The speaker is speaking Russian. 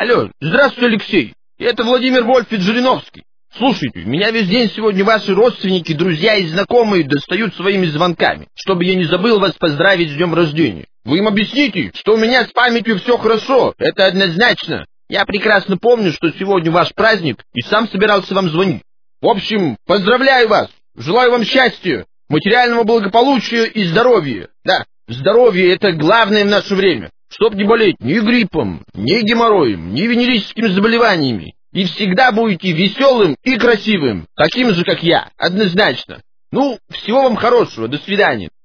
Алло, здравствуйте, Алексей. Это Владимир Вольфович Жириновский. Слушайте, меня весь день сегодня ваши родственники, друзья и знакомые достают своими звонками, чтобы я не забыл вас поздравить с днем рождения. Вы им объясните, что у меня с памятью все хорошо, это однозначно. Я прекрасно помню, что сегодня ваш праздник, и сам собирался вам звонить. В общем, поздравляю вас, желаю вам счастья, материального благополучия и здоровья. Да, здоровье — это главное в наше время. Чтоб не болеть ни гриппом, ни геморроем, ни венерическими заболеваниями. И всегда будете веселым и красивым, таким же, как я, однозначно. Ну, всего вам хорошего, до свидания.